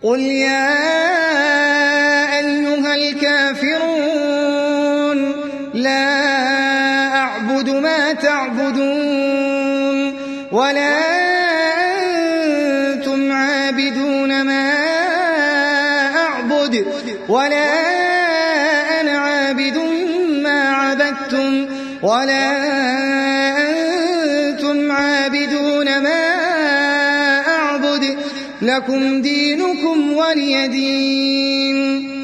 قل يا أيها الكافرون لا أعبد ما تعبدون ولا أنتم عابدون ما أعبد ولا أنا عابد ما عبدتم ولا أنتم عابدون ما أعبد لكم دينكم ولي دين.